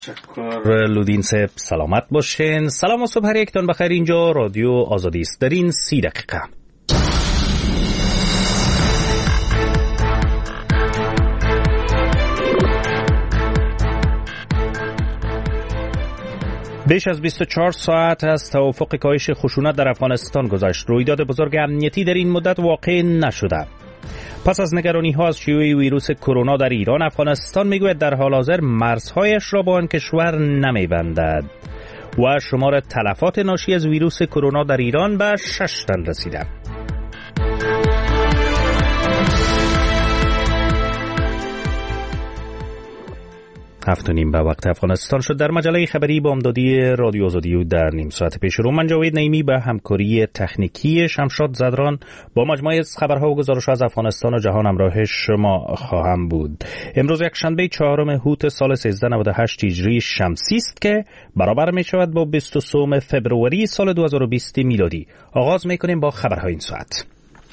تشکر لودین صاحب، سلامت باشین. سلام و صبح هر یکتان بخیر. اینجا رادیو آزادی است. در این 30 دقیقه بیش از 24 ساعت از توافق کاهش خشونت در افغانستان گذشت. رویداد بزرگ امنیتی در این مدت واقع نشده. پس از نگرانی‌ها از شیوع ویروس کرونا در ایران، افغانستان میگوید در حال حاضر مرزهایش را با آن کشور نمی‌بندد و شمار تلفات ناشی از ویروس کرونا در ایران به 6 تن رسیده. 7:30 به وقت افغانستان شد. در مجله خبری بامدادی رادیو آزادی در نیم ساعت پیش رو من جاوید نعیمی به همکاری تکنیکی شمشاد زدران با مجموعه از خبرها و گزارش از افغانستان و جهان همراه شما خواهم بود. امروز یک شنبه 4 هوت سال 1398 هجری شمسی است که برابر می شود با 23 فبروری سال 2020 میلادی. آغاز می کنیم با خبرهای این ساعت.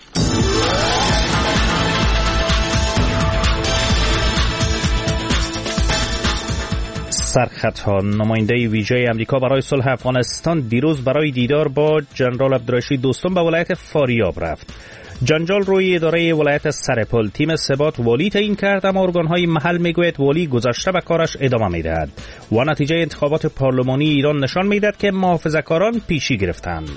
سرخطها. نماینده ویژه امریکا برای صلح افغانستان دیروز برای دیدار با جنرال عبدالرشید دوستم به ولایت فاریاب رفت. جنجال روی اداره ولایت سرپل. تیم ثبات والی تعیین کرد، اما ارگانهای محل میگوید والی گذشته به کارش ادامه میدهد و نتیجه انتخابات پارلمانی ایران نشان میدهد که محافظه‌کاران پیشی گرفتند.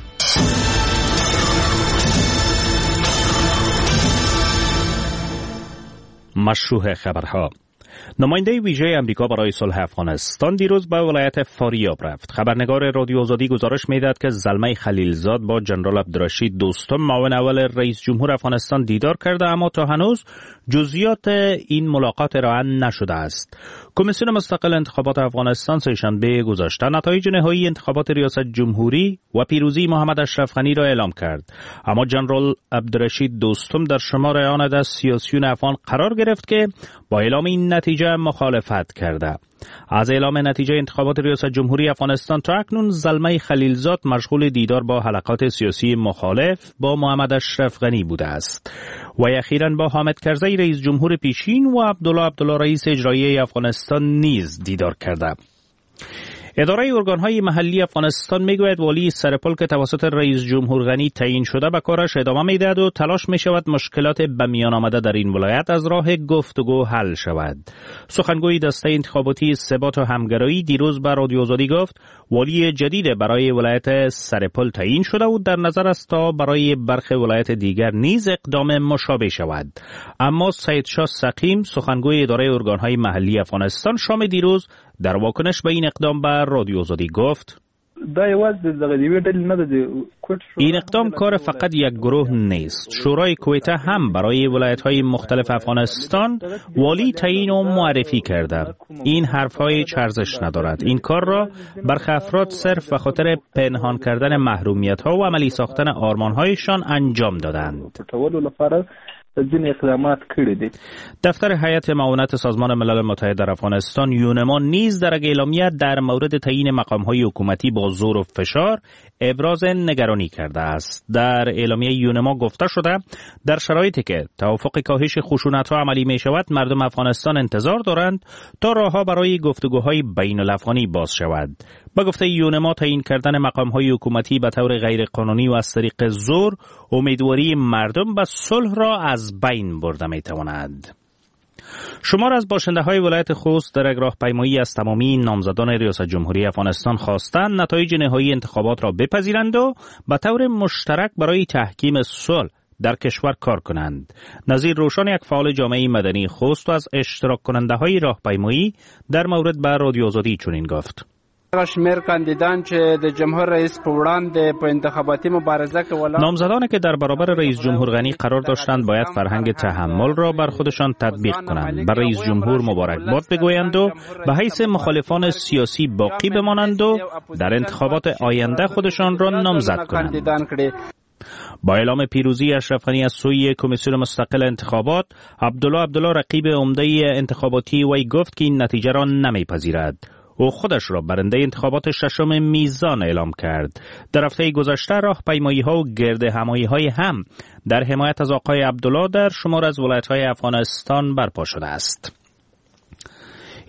مشروع خبرها. نماینده ویژه امریکا برای صلح افغانستان دیروز به ولایت فاریاب رفت. خبرنگار رادیو آزادی گزارش میداد که زلمه خلیلزاد با جنرال عبدالرشید دوستم معاون اول رئیس جمهور افغانستان دیدار کرده، اما تا هنوز جزئیات این ملاقات ارائه نشده است. کمیسیون مستقل انتخابات افغانستان سه‌شنبه گذشته نتایج نهایی انتخابات ریاست جمهوری و پیروزی محمد اشرف غنی را اعلام کرد، اما جنرال عبدالرشید دوستم در شمار آن از سیاسیون افغان قرار گرفت که با اعلام این نتیجه مخالفت کرده. از اعلام نتیجه انتخابات ریاست جمهوری افغانستان تا اکنون زلمه خلیلزاد مشغول دیدار با حلقات سیاسی مخالف با محمد اشرف غنی بوده است و اخیراً با حامد کرزی رئیس جمهور پیشین و عبدالله رئیس اجرایی افغانستان نیز دیدار کرده. اداره ارگانهای محلی افغانستان میگوید والی سرپل که توسط رئیس جمهور غنی تعیین شده به کارش ادامه میدهد و تلاش میشود مشکلات به میان آمده در این ولایت از راه گفتگو حل شود. سخنگوی دسته انتخاباتی ثبات و همگرایی دیروز به رادیو آزادی گفت والی جدید برای ولایت سرپل تعیین شده و در نظر است تا برای برخی ولایت دیگر نیز اقدام مشابه شود. اما سید شاه سقیم سخنگوی اداره ارگانهای محلی افغانستان شام دیروز در واکنش به این اقدام به رادیو آزادی گفت این اقدام کار فقط یک گروه نیست. شورای کویته هم برای ولایت‌های مختلف افغانستان والی تعیین و معرفی کرده. این حرف‌های ارزش ندارد. این کار را برخی افراد صرف به خاطر پنهان کردن محرومیت‌ها و عملی ساختن آرمان‌هایشان انجام دادند. دفتر هیئت معاونت سازمان ملل متحد در افغانستان یونما نیز در اعلامیه در مورد تعیین مقام‌های حکومتی با زور و فشار ابراز نگرانی کرده است. در اعلامیه یونما گفته شده در شرایطی که توافق کاهش خشونت‌ها عملی می‌شود، مردم افغانستان انتظار دارند تا راه‌ها برای گفتگوهای بین‌الافغانی باز شود. با گفته یونما تعیین کردن مقام‌های حکومتی به طور غیرقانونی و از طریق زور امیدواری مردم به صلح را از بین برده می‌تواند. شمار از باشنده‌های ولایت خوست در یک راهپیمایی از تمامی نامزدان ریاست جمهوری افغانستان خواستند نتایج نهایی انتخابات را بپذیرند و به طور مشترک برای تحکیم صلح در کشور کار کنند. نظیر روشن، یک فعال جامعه مدنی خوست و از اشتراک کننده های راهپیمایی در مورد به رادیو آزادی چنین گفت: شمیر کاندیدان چې د جمهور رئیس په وړاندې په انتخاباتي مبارزه کې ولاړ نامزدانی که در برابر رئیس جمهور غنی قرار داشتند باید فرهنگ تحمل را بر خودشان تطبیق کنند، بر رئیس جمهور مبارکباد بگویند و به حیث مخالفان سیاسی باقی بمانند و در انتخابات آینده خودشان را نامزد کنند. با اعلام پیروزی اشرف غنی از سوی کمیسیون مستقل انتخابات، عبدالله رقیب عمده انتخاباتی وی گفت که این نتیجه را نمیپذیرد. او خودش را برنده انتخابات ششم میزان اعلام کرد. در هفته گذشته راهپیمایی‌ها و گرد همایی‌های هم در حمایت از آقای عبدالله در شمار از ولایت‌های افغانستان برپا شده است.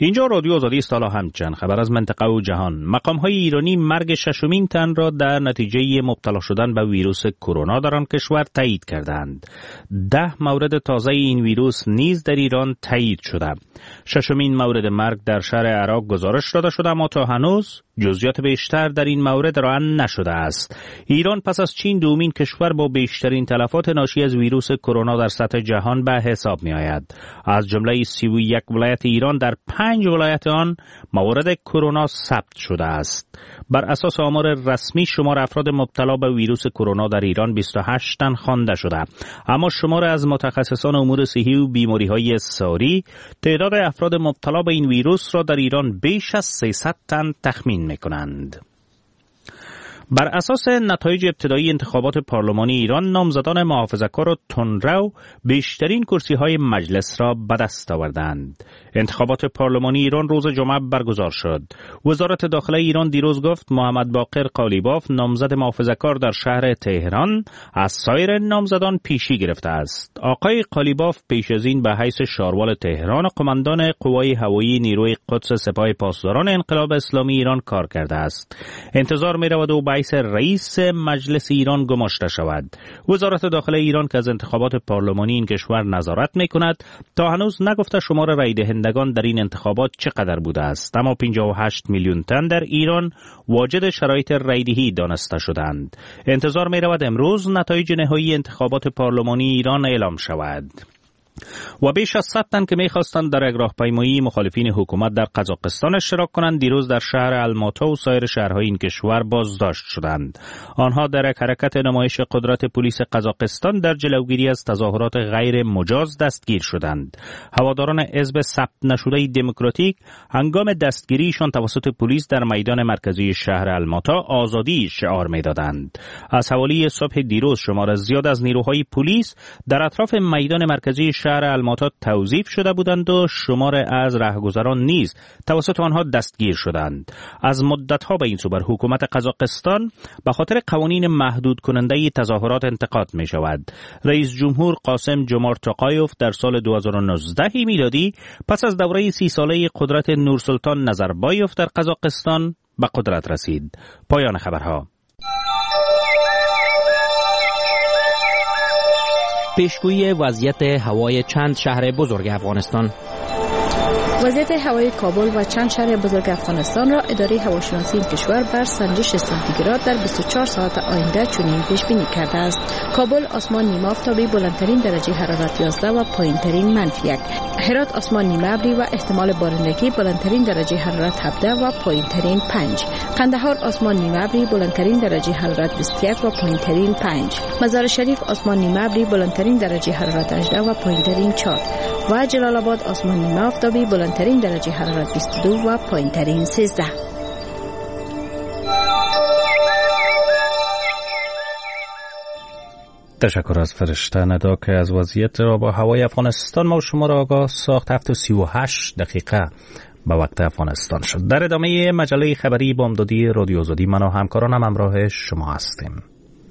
اینجا رادیو آزادی است. حالا همچنین خبر از منطقه و جهان. مقام‌های ایرانی مرگ ششمین تن را در نتیجه مبتلا شدن به ویروس کرونا در آن کشور تایید کردند. 10 مورد تازه این ویروس نیز در ایران تایید شده. ششمین مورد مرگ در شهر عراق گزارش داده شده، اما تا هنوز جزئیات بیشتر در این مورد ارائه نشده است. ایران پس از چین دومین کشور با بیشترین تلفات ناشی از ویروس کرونا در سطح جهان به حساب می آید. از جمله 31 ولایت ایران در 5 ولایت آن موارد کرونا ثبت شده است. بر اساس آمار رسمی شمار افراد مبتلا به ویروس کرونا در ایران 28 تن خوانده شده، اما شمار از متخصصان امور صحی و بیماری‌های ساری تعداد افراد مبتلا به این ویروس را در ایران بیش از 300 تن تخمین می‌کنند. بر اساس نتایج ابتدایی انتخابات پارلمانی ایران، نامزدان محافظه‌کار و تندرو بیشترین کرسی‌های مجلس را به دست آوردند. انتخابات پارلمانی ایران روز جمعه برگزار شد. وزارت داخله ایران دیروز گفت محمد باقر قالیباف، نامزد محافظه‌کار در شهر تهران، از سایر نامزدان پیشی گرفته است. آقای قالیباف پیش از این به حیث شاروال تهران و قماندان قوای هوایی نیروی قدس سپاه پاسداران انقلاب اسلامی ایران کار کرده است. انتظار می‌رود او به رئیس مجلس ایران گماشته شود. وزارت داخله ایران که از انتخابات پارلمانی این کشور نظارت می‌کند، تا هنوز نگفته شمار رای دهندگان در این انتخابات چقدر بوده است، اما 58 میلیون تن در ایران واجد شرایط رایدهی دانسته شدند. انتظار می‌رود امروز نتایج نهایی انتخابات پارلمانی ایران اعلام شود. و بیش از 100 تن که می‌خواستند در یک راهپیمایی مخالفین حکومت در قزاقستان اشتراک کنند، دیروز در شهر الماتا و سایر شهرهای این کشور بازداشت شدند. آنها در یک حرکت نمایش قدرت پلیس قزاقستان در جلوگیری از تظاهرات غیر مجاز دستگیر شدند. هواداران حزب ثبت نشده دموکراتیک هنگام دستگیریشان توسط پلیس در میدان مرکزی شهر الماتا آزادی شعار می‌دادند. از حوالی صبح دیروز شمار زیاد از نیروهای پلیس در اطراف میدان مرکزی شهر الماتا توظیف شده بودند و شمار از رهگذران نیز توسط آنها دستگیر شدند. از مدت‌ها به این سو بر حکومت قزاقستان به خاطر قوانین محدود کننده تظاهرات انتقاد می شود. رئیس جمهور قاسم جمار توقایوف در سال 2019 میلادی پس از دوره 30 ساله قدرت نورسلطان نظربایوف در قزاقستان به قدرت رسید. پایان خبرها. پیشگویی وضعیت هوای چند شهر بزرگ افغانستان. وضعیت هوای کابل و چند شهر بزرگ افغانستان را اداره هواشناسی این کشور بر سنجش سانتیگراد در 24 ساعت آینده چنین پیش بینی کرده است. کابل آسمان نیمه آفتابی، بلندترین درجه حرارت 11 و پایینترین -1. هرات آسمان نیمه ابری و احتمال بارندگی، بلندترین درجه حرارت 17 و پایینترین 5. قندهار آسمان نیمه ابری، بلندترین درجه حرارت 21 و پایینترین 5. مزار شریف آسمان نیمه ابری، بلندترین درجه حرارت 18 و پایینترین 4. و جلال آباد آسمان نیمه آفتابی، بلندترین درجه حرارت 22 و پایینترین 13. تشکر از فرشته ندا که از وضعیت را با هوای افغانستان ما و شما را آگاه ساخت. 7:38 به وقت افغانستان شد. در ادامه مجله خبری بامدادی رادیو آزادی من و همکارانم همراه شما هستیم.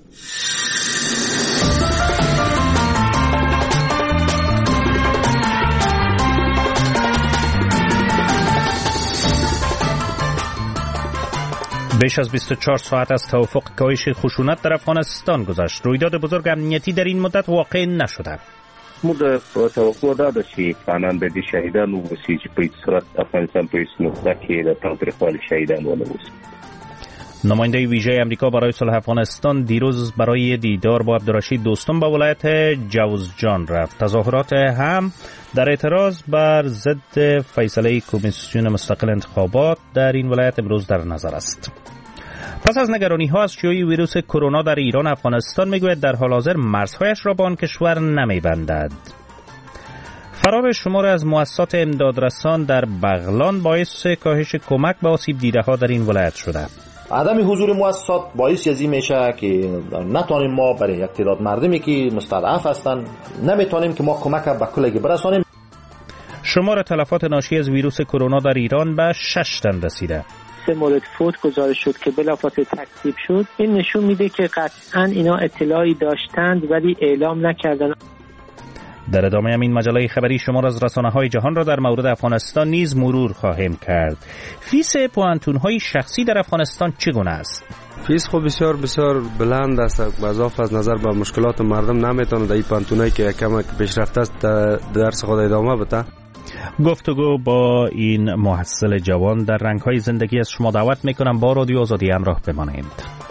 بیش از 24 ساعت از توافق کاهش خشونت در افغانستان گذشت. رویداد بزرگ امنیتی در این مدت واقع نشده. موږ توقع داده چې افغانان به دې شهیدان ووسی چې په صورت افغانستان په هیڅ نقطه کې د تاوتریخوالي شهیدان ونه ووسی. نماینده ویژه امریکا برای صلح افغانستان دیروز برای دیدار با عبدالرشید دوستم به ولایت جوزجان رفت. تظاهرات هم در اعتراض بر ضد فیصله کمیسیون مستقل انتخابات در این ولایت امروز در نظر است. پس از نگرانی ها از شیوع ویروس کرونا در ایران، افغانستان میگوید در حال حاضر مرزهایش را با آن کشور نمیبندد. فرار شمار از مؤسسات امدادرسان در بغلان باعث کاهش کمک به آسیب دیده ها در این ولایت شده. عدم حضور مؤسسات باعث از این میشه که نتونیم ما برای یک تعداد مردمی که مستضعف هستند نمیتونیم که ما کمک به کلگی برسانیم. شمار تلفات ناشی از ویروس کرونا در ایران به 6 تن رسیده. 3 مورد فوت گزارش شد که بلافاصله تکذیب شد. این نشون میده که قطعاً اینا اطلاعی داشتند ولی اعلام نکردن. در ادامه این مجله خبری شما از رسانه‌های جهان را در مورد افغانستان نیز مرور خواهیم کرد. فیس پوانتون‌های شخصی در افغانستان چگونه است؟ فیس خب بسیار بلند است. اضافه از نظر به مشکلات مردم نمیتونه در این پانتونایی که کم پیشرفته است درس خود ادامه بده. گفتگو با این محصل جوان در رنگ‌های زندگی از شما دعوت می‌کنم با رادیو آزادی همراه بمانید.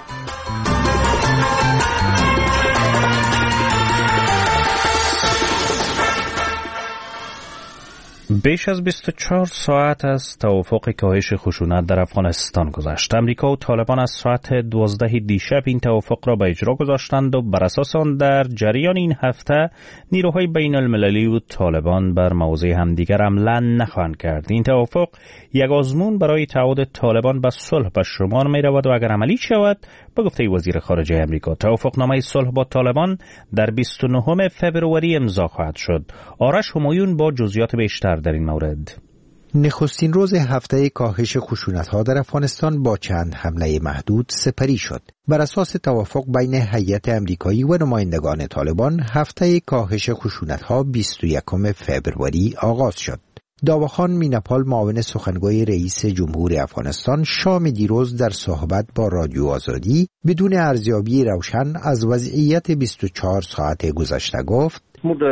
بیش از 24 ساعت از توافق کاهش خشونت در افغانستان گذشت. امریکا و طالبان از ساعت 12 دیشب این توافق را به اجرا گذاشتند و بر اساس آن در جریان این هفته نیروهای بین المللی و طالبان بر موضع همدیگر حمله نخواهند کرد. این توافق یک آزمون برای تعهد طالبان به صلح به شمار می رود و اگر عملی شود به گفته وزیر خارجه امریکا توافقنامه صلح با طالبان در 29 فوریه امضا خواهد شد. آرش همایون با جزئیات بیشتر در این مورد. نخستین روز هفته کاهش خشونت‌ها در افغانستان با چند حمله محدود سپری شد. بر اساس توافق بین هیئت امریکایی و نمایندگان طالبان، هفته کاهش خشونت‌ها 21 فوریه آغاز شد. داوخان میناپال معاون سخنگوی رئیس جمهور افغانستان شام دیروز در صحبت با رادیو آزادی بدون ارزیابی روشن از وضعیت 24 ساعت گذشته گفت: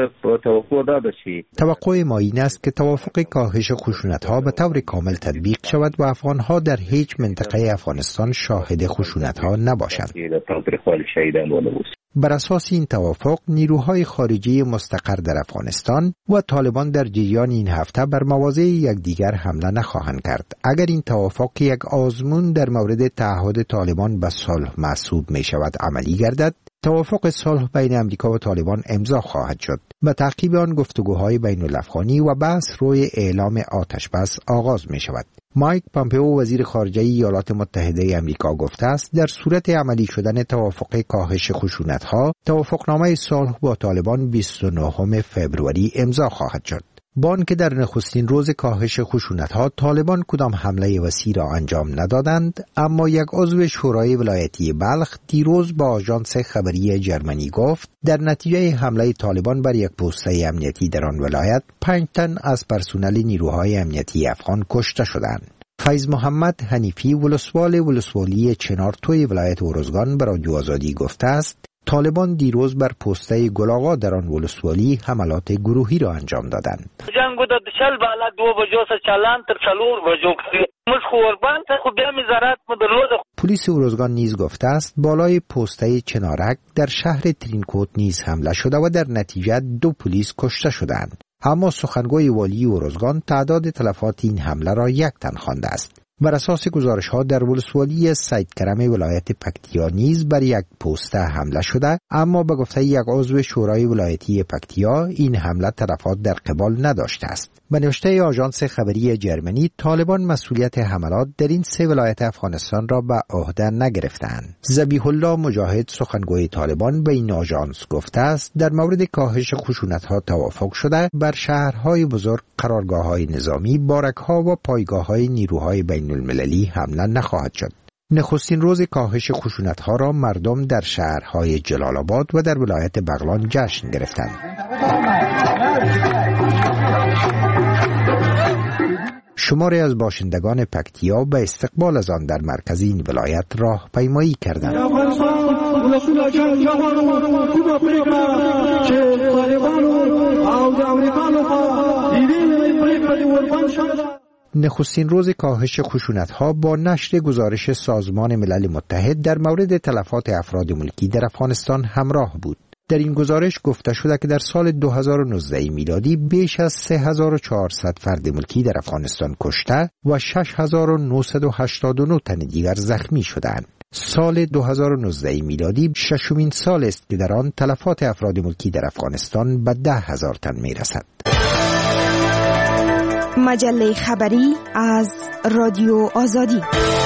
توقع ما این است که توافق کاهش خشونت‌ها به طور کامل تطبیق شود و افغان‌ها در هیچ منطقه افغانستان شاهد خشونت‌ها نباشند. بر اساس این توافق، نیروهای خارجی مستقر در افغانستان و طالبان در جریان این هفته بر مواضع یکدیگر حمله نخواهند کرد. اگر این توافق که یک آزمون در مورد تعهد طالبان به صلح محسوب می شود عملی گردد، توافق صلح بین امریکا و طالبان امضا خواهد شد. به تعقیب آن گفتگوهای بین الافغانی و بحث روی اعلام آتش بس آغاز می شود. مایک پامپئو وزیر خارجه ایالات متحده آمریکا گفته است در صورت عملی شدن توافق کاهش خشونت‌ها، توافقنامه صلح با طالبان 29 فوریه امضا خواهد شد. با آنکه در نخستین روز کاهش خشونت‌ها طالبان کدام حمله وسیع را انجام ندادند، اما یک عضو شورای ولایتی بلخ دیروز با آژانس خبری جرمنی گفت در نتیجه حمله طالبان بر یک پست امنیتی در آن ولایت 5 تن از پرسنل نیروهای امنیتی افغان کشته شدند. فیض محمد حنیفی ولسوالی چنارتوی ولایت اروزگان به رادیو آزادی گفته است طالبان دیروز بر پسته گلاغا در آن ولسوالی حملات گروهی را انجام دادند. جنگو د شل بالا 2 بجو سره چالان تر 4 بجو مش خوربان ته خو بیا میزارات مدرلود. پلیس اروزگان نیز گفته است بالای پسته چنارک در شهر ترینکوت نیز حمله شده و در نتیجه 2 پلیس کشته شدند. اما سخنگوی والی اروزگان تعداد تلفات این حمله را 1 تن خوانده است. بر اساس گزارش‌ها در ولسوالی سید کرم ولایت پکتیا نیز بر یک پسته حمله شده، اما به گفته یک عضو شورای ولایتی پکتیا این حمله تلفات در قبال نداشته است. به نوشته آژانس خبری جرمنی، طالبان مسئولیت حملات در این 3 ولایت افغانستان را به عهده نگرفتند. ذبیح الله مجاهد سخنگوی طالبان به این آژانس گفته است در مورد کاهش خشونت‌ها توافق شده بر شهرهای بزرگ، قرارگاه‌های نظامی، بارک‌ها و پایگاه‌های نیروهای بین المللی حمله نخواهد شد. نخستین روز کاهش خشونت‌ها را مردم در شهرهای جلال آباد و در ولایت بغلان جشن گرفتند. شماری از باشندگان پکتیا به استقبال از آن در مرکز این ولایت راهپیمایی کردند. نخستین روز کاهش خشونت‌ها با نشر گزارش سازمان ملل متحد در مورد تلفات افراد ملکی در افغانستان همراه بود. در این گزارش گفته شده که در سال 2019 میلادی بیش از 3400 فرد ملکی در افغانستان کشته و 6989 تن دیگر زخمی شدند. سال 2019 میلادی ششمین سال است که در آن تلفات افراد ملکی در افغانستان به 10,000 تن میرسد. مجله خبری از رادیو آزادی.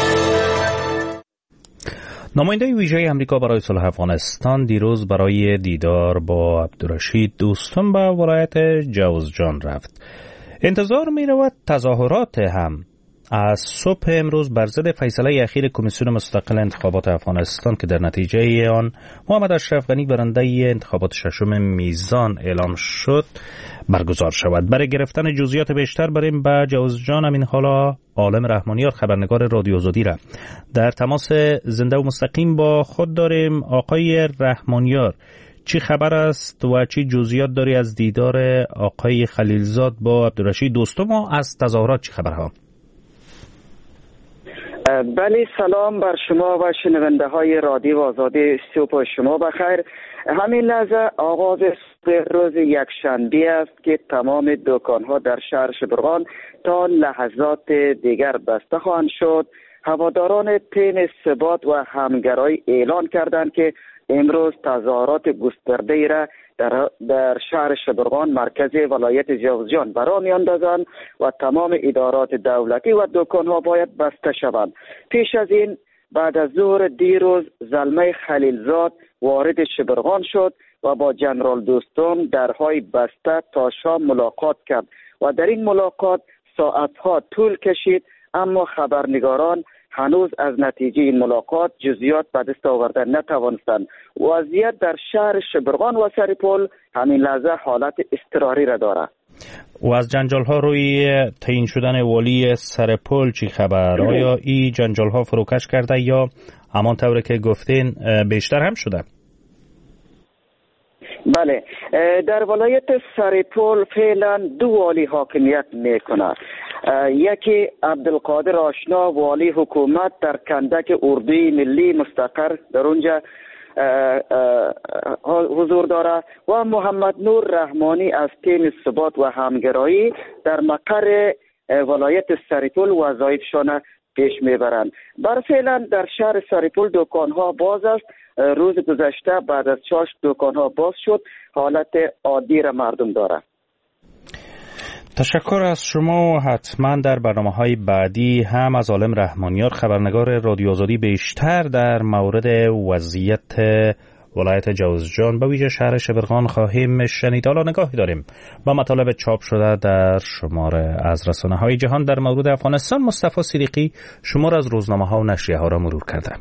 نماینده ویژه امریکا برای صلح افغانستان دیروز برای دیدار با عبدالرشید دوستم به ولایت جوزجان رفت. انتظار می رود تظاهرات هم از صبح امروز بر ضد فیصله اخیر کمیسیون مستقل انتخابات افغانستان که در نتیجه آن محمد اشرف غنی برنده انتخابات ششم میزان اعلام شد برگزار شود. برای گرفتن جزئیات بیشتر بریم با جوزجان امین حالا عالم رحمانیار خبرنگار رادیو آزادی را در تماس زنده و مستقیم با خود داریم. آقای رحمانیار، چی خبر است و چی جزئیات داری از دیدار آقای خلیلزاد با عبدالرشید دوستم و از تظاهرات چی خبرها؟ بله، سلام بر شما و شنونده های رادیو آزادی. صبح شما بخیر. همین لحظه آغاز روز یکشنبه است که تمام دکان ها در شهر شبرغان تا لحظات دیگر بسته خواهند شد. هواداران تیم ثبات و همگرایی اعلان کردند که امروز تظاهرات گسترده را در شهر شبرغان مرکز ولایت جوزجان برا میاندازند و تمام ادارات دولتی و دکان‌ها باید بسته شوند. پیش از این بعد از ظهر دیروز زلمه خلیلزاد وارد شبرغان شد و با جنرال دوستم درهای بسته تا شام ملاقات کرد و در این ملاقات ساعتها طول کشید، اما خبرنگاران هنوز از نتیجه این ملاقات جزئیات به دست آوردن نتوانستند. وضعیت در شهر شبرغان و سرپل همین لحظه حالت اضطراری را دارد. و از جنجال ها روی تعیین شدن والی سرپل چی خبر؟ آیا این جنجال ها فروکش کرده یا همان طوری که گفتین بیشتر هم شده؟ بله، در ولایت سرپل فعلا دو والی حاکمیت میکنه. یکی عبدالقادر آشنا والی حکومت در کندک اردوی ملی مستقر در اونجا حضور داره و محمد نور رحمانی از تیم ثبات و همگرایی در مقر ولایت سرپل وظایفشان پیش میبرند. بر فعلا در شهر سرپل دکانها باز است. روز گذشته بعد از چاش دکانها باز شد، حالت عادی را مردم داره. تشکر از شما و حتما در برنامه‌های بعدی هم از عالم رحمانیار خبرنگار رادیو آزادی بیشتر در مورد وضعیت ولایت جوزجان به ویژه شهر شبرغان خواهیم شنید. حالا نگاهی داریم با مطالب چاپ شده در شماره از رسانه‌های جهان در مورد افغانستان. مصطفی صدیقی شمار از روزنامه‌ها و نشریه‌ها را مرور کرده.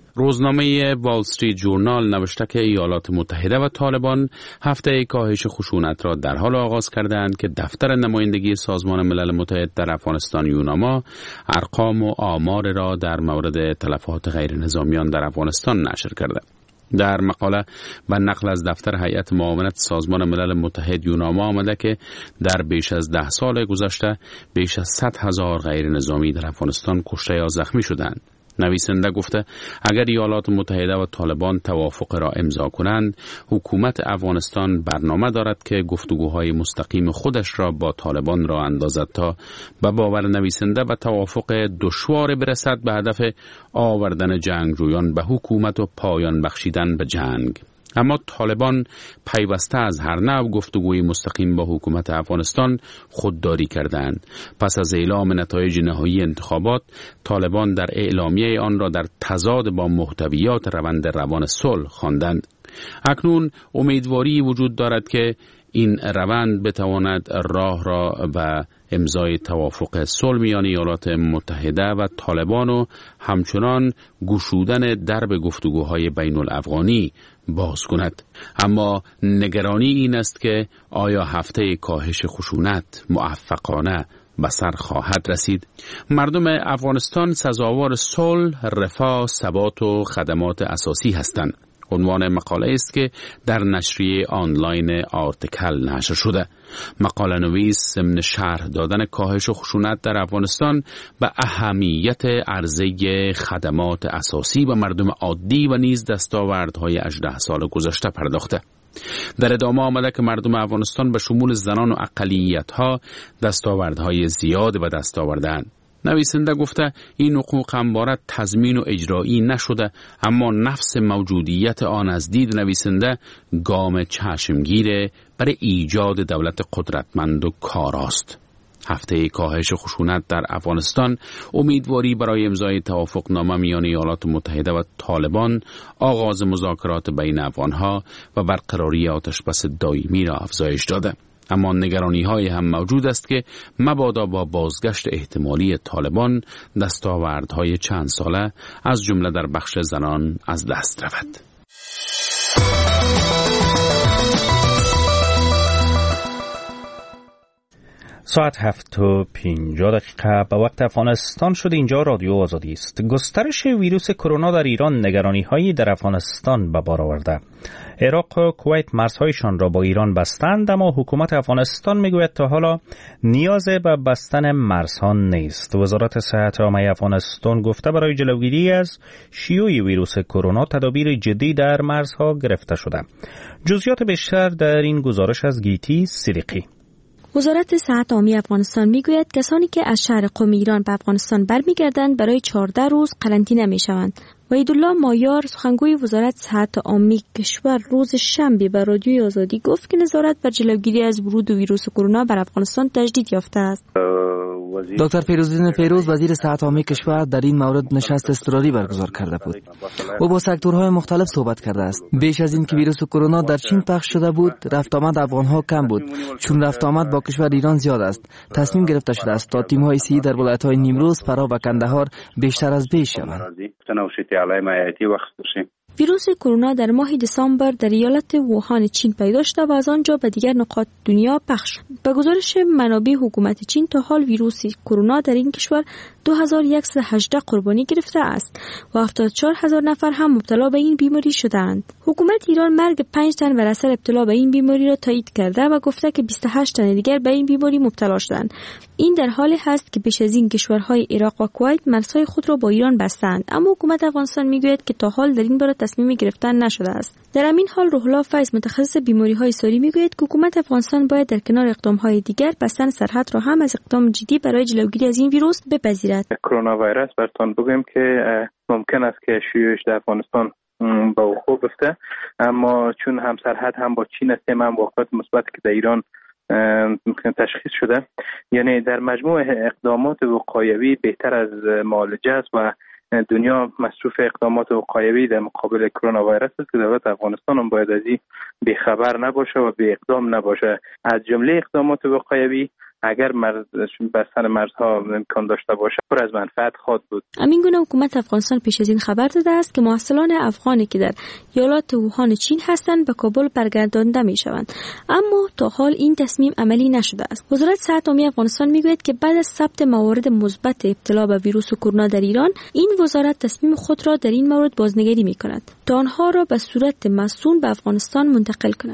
روزنامه وال استریت جورنال نوشته که ایالات متحده و طالبان هفته کاهش خشونت را در حال آغاز کردند که دفتر نمایندگی سازمان ملل متحد در افغانستان یوناما ارقام و آمار را در مورد تلفات غیر نظامیان در افغانستان نشر کرده. در مقاله و نقل از دفتر هیئت معاونت سازمان ملل متحد یوناما آمده که در بیش از 10 سال گذشته بیش از 100,000 غیر نظامی در افغانستان کشته یا زخمی شدند. نویسنده گفته اگر ایالات متحده و طالبان توافق را امضا کنند، حکومت افغانستان برنامه دارد که گفتگوهای مستقیم خودش را با طالبان را اندازد تا به باور نویسنده و توافق دشوار برسد به هدف آوردن جنگجویان به حکومت و پایان بخشیدن به جنگ. اما طالبان پیوسته از هر نوع گفتگوی مستقیم با حکومت افغانستان خودداری کردند. پس از اعلام نتایج نهایی انتخابات، طالبان در اعلامیه آن را در تضاد با محتویات روند روان صلح خواندند. اکنون امیدواری وجود دارد که این روند بتواند راه را به امضای توافق صلح میان ایالات متحده و طالبان و همچنان گشودن درب گفتگوهای بین الافغانی باز کند. اما نگرانی این است که آیا هفته کاهش خشونت موفقانه به سر خواهد رسید؟ مردم افغانستان سزاوار صلح، رفاه، ثبات و خدمات اساسی هستند. عنوان مقاله است که در نشریه آنلاین آرتیکل نشر شده. مقاله نویس ضمن شرح دادن کاهش خشونت در افغانستان به اهمیت عرضه خدمات اساسی به مردم عادی و نیز دستاوردهای 18 سال گذشته پرداخته. در ادامه آمده که مردم افغانستان به شمول زنان و اقلیت‌ها دستاوردهای زیاد به دست آوردند. نویسنده گفته این حقوق همواره تضمین و اجرایی نشده، اما نفس موجودیت آن از دید نویسنده گام چشمگیر برای ایجاد دولت قدرتمند و کاراست. هفته کاهش خشونت در افغانستان امیدواری برای امضای توافقنامه میان ایالات متحده و طالبان، آغاز مذاکرات بین افغانها و برقراری آتشبس دائمی را افزایش داده. اما نگرانی های هم موجود است که مبادا با بازگشت احتمالی طالبان دستاوردهای چند ساله از جمله در بخش زنان از دست رود. ساعت 7:50 به وقت افغانستان شد. اینجا رادیو آزادی است. گسترش ویروس کرونا در ایران نگرانی‌هایی در افغانستان به بار آورده. عراق و کویت مرزهایشان را با ایران بستند، اما حکومت افغانستان میگوید تا حالا نیاز به بستن مرزها نیست. وزارت صحت عامه افغانستان گفته برای جلوگیری از شیوع ویروس کرونا تدابیر جدی در مرزها گرفته شده. جزئیات بیشتر در این گزارش از گیتی سیریقی. وزارت صحت عامه افغانستان میگوید کسانی که از شهر قم ایران به افغانستان برمیگردند برای 14 روز قرنطینه میشوند. وحیدالله مایار سخنگوی وزارت صحت عامه کشور روز شنبه به رادیوی آزادی گفت که نظارت بر جلوگیری از ورود ویروس کرونا بر افغانستان تجدید یافته است. دکتر پیروزدین پیروز وزیر صحت عامه کشور در این مورد نشست اضطراری برگزار کرده بود. او با سکتورهای مختلف صحبت کرده است. بیش از این که ویروس کرونا در چین پخش شده بود، رفت آمد افغانها کم بود، چون رفت آمد با کشور ایران زیاد است. تصمیم گرفته شده است تا تیم‌های صحی در ولایت‌های نیمروز، فرا و کندهار بیشتر از پیش شوند. ویروس کرونا در ماه دسامبر در ایالت ووهان چین پیدا شده و از آنجا به دیگر نقاط دنیا پخش شد. به گزارش منابع حکومت چین تا حال ویروس کرونا در این کشور 2118 قربانی گرفته است و 74000 نفر هم مبتلا به این بیماری شدند. حکومت ایران مرگ 5 تن بر اثر ابتلا به این بیماری را تایید کرده و گفته که 28 تن دیگر به این بیماری مبتلا شدند. این در حالی است که پیش از این کشورهای عراق و کویت مرزهای خود را با ایران بستند، اما حکومت افغانستان میگوید که تا حال در این باره تصمیم گرفتن نشده است. در همین حال روح الله فیض متخصص بیماری‌های ساری میگوید که حکومت افغانستان باید در کنار اقدام‌های دیگر بستن سرحد را هم از اقدام جدی برای جلوگیری از این ویروس بپذیرد. کرونا ویروس براتون بگم که ممکن است که شیوعش در افغانستان با وقوع بیفته، اما چون هم سرحد هم با چین است، هم واقعیت مثبت که در ایران تشخیص شده، یعنی در مجموع اقدامات وقایوی بهتر از معالجه است و دنیا مصروف اقدامات وقایوی در مقابل کرونا ویروس است که دولت افغانستان هم باید از این بی‌خبر نباشه و بی اقدام نباشه. از جمله اقدامات وقایوی اگر بستن مرزها امکان داشته باشه پر از منفعت خواهد بود. همین گونه حکومت افغانستان پیش از این خبر داده است که محصلان افغانی که در ایالات ووهان چین هستند به کابل برگردانده میشوند، اما تا حال این تصمیم عملی نشده است. وزارت صحت عامه افغانستان میگوید که بعد از ثبت موارد مثبت ابتلا به ویروس کرونا در ایران، این وزارت تصمیم خود را در این مورد بازنگری میکند تا آنها را به صورت مسئول به افغانستان منتقل کند.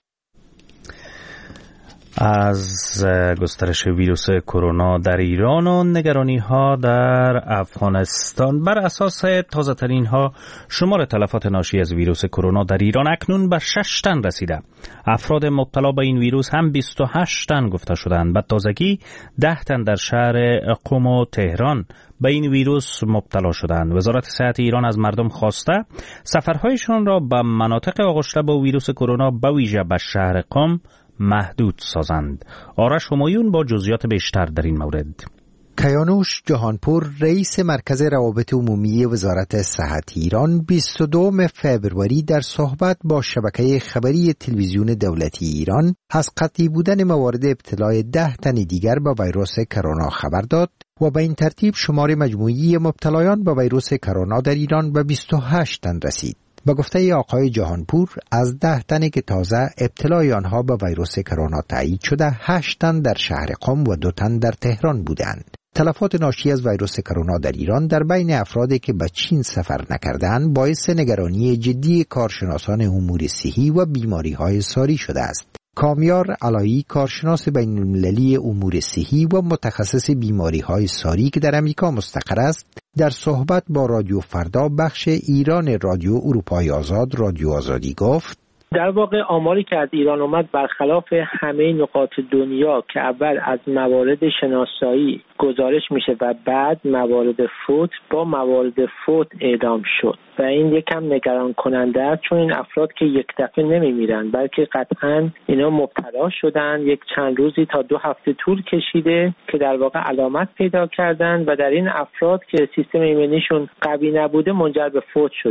از گسترش ویروس کرونا در ایران و نگرانی‌ها در افغانستان، بر اساس تازه‌ترین ها شمار تلفات ناشی از ویروس کرونا در ایران اکنون به 6 تن رسیده. افراد مبتلا به این ویروس هم 28 تن گفته شدند. به تازگی 10 تن در شهر قم و تهران به این ویروس مبتلا شدند. وزارت صحت ایران از مردم خواسته سفرهایشان را به مناطق آغشته با ویروس کرونا به ویژه به شهر قم محدود سازند. آرش همایون با جزئیات بیشتر در این مورد. کیانوش جهانپور رئیس مرکز روابط عمومی وزارت صحت ایران 22 فوریه در صحبت با شبکه خبری تلویزیون دولتی ایران از قطعی بودن موارد ابتلای 10 تن دیگر به ویروس کرونا خبر داد و به این ترتیب شمار مجموعی مبتلایان به ویروس کرونا در ایران به 28 تن رسید. به گفته آقای جهانپور، از 10 تنی که تازه ابتلای آنها به ویروس کرونا تایید شده، 8 تن در شهر قم و 2 تن در تهران بودند. تلفات ناشی از ویروس کرونا در ایران در بین افرادی که به چین سفر نکردند باعث نگرانی جدی کارشناسان امور صحی و بیماری‌های ساری شده است. کامیار علایی، کارشناس بین‌المللی امور صحی و متخصص بیماری‌های ساری که در امریکا مستقر است، در صحبت با رادیو فردا بخش ایران رادیو اروپای آزاد رادیو آزادی گفت: در واقع آماری که از ایران اومد برخلاف همه نقاط دنیا که اول از موارد شناسایی گزارش میشه و بعد موارد فوت با موارد فوت اعلام شد و این یکم نگران کننده است، چون این افراد که یک دفعه نمیمیرن بلکه قطعاً اینا مبتلا شدن، یک چند روزی تا 2 هفته طول کشیده که در واقع علامت پیدا کردن و در این افراد که سیستم ایمنیشون قوی نبوده منجر به فوت شده.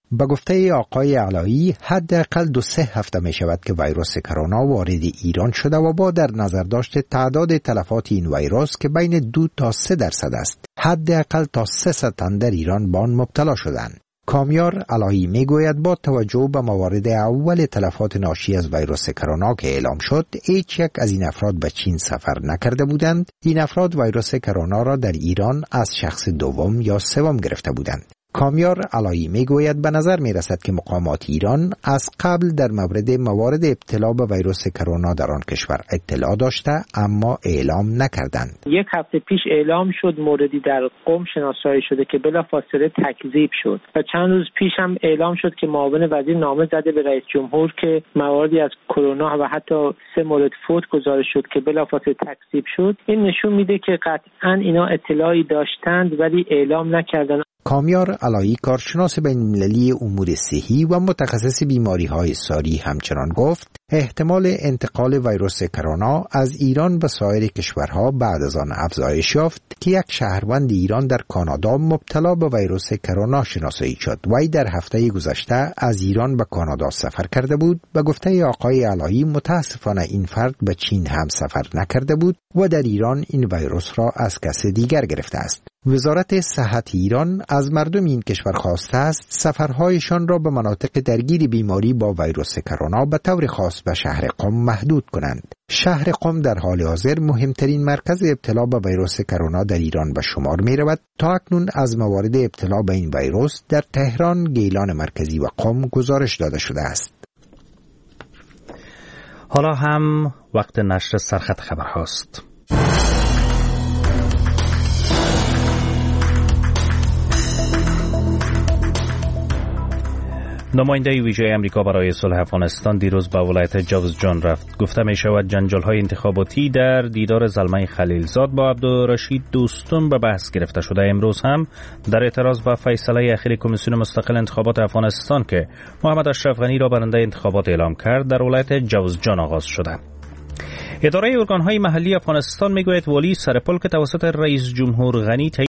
به گفته آقای علایی حداقل 2-3 هفته می شود که ویروس کرونا وارد ایران شده و با در نظر داشت تعداد تلفات این ویروس که بین 2 تا 3% است، حداقل تا 300 تن در ایران به آن مبتلا شدند. کامیار علایی می گوید با توجه به موارد اول تلفات ناشی از ویروس کرونا که اعلام شد، هیچ یک از این افراد به چین سفر نکرده بودند. این افراد ویروس کرونا را در ایران از شخص دوم یا سوم گرفته بودند. کامیار علایی می گوید به نظر می رسد که مقامات ایران از قبل در مورد موارد ابتلا به ویروس کرونا در آن کشور اطلاع داشته اما اعلام نکردند. 1 هفته پیش اعلام شد موردی در قم شناسایی شده که بلافاصله تکذیب شد و چند روز پیش هم اعلام شد که معاون وزیر نامه زده به رئیس جمهور که مواردی از کرونا و حتی 3 مورد فوت گزارش شد که بلافاصله تکذیب شد. این نشون میده که قطعاً اینا اطلاعی داشتند ولی اعلام نکردند. کامیار علایی کارشناس بین‌المللی امور صحی و متخصص بیماری‌های ساری همچنان گفت احتمال انتقال ویروس کرونا از ایران به سایر کشورها بعد از آن افزایش یافت که یک شهروند ایران در کانادا مبتلا به ویروس کرونا شناسایی شد و در هفته گذشته از ایران به کانادا سفر کرده بود. به گفته آقای علایی متاسفانه این فرد به چین هم سفر نکرده بود و در ایران این ویروس را از کس دیگر گرفته است. وزارت صحت ایران از مردم این کشور خواسته است سفرهایشان را به مناطق درگیر بیماری با ویروس کرونا به طور خاص به شهر قم محدود کنند. شهر قم در حال حاضر مهمترین مرکز ابتلا به ویروس کرونا در ایران به شمار می رود. تا اکنون از موارد ابتلا به این ویروس در تهران، گیلان مرکزی و قم گزارش داده شده است. حالا هم وقت نشر سرخط خبر هاست. نماینده ویژه امریکا برای صلح افغانستان دیروز به ولایت جوزجان رفت. گفته می شود جنجال‌های انتخاباتی در دیدار زلمه خلیلزاد با عبدالرشید دوستم به بحث گرفته شده. امروز هم در اعتراض به فیصله اخیر کمیسیون مستقل انتخابات افغانستان که محمد اشرف غنی را برنده انتخابات اعلام کرد در ولایت جوزجان آغاز شده. اداره ارگان‌های محلی افغانستان میگوید والی سرپل که توسط رئیس جمهور غنی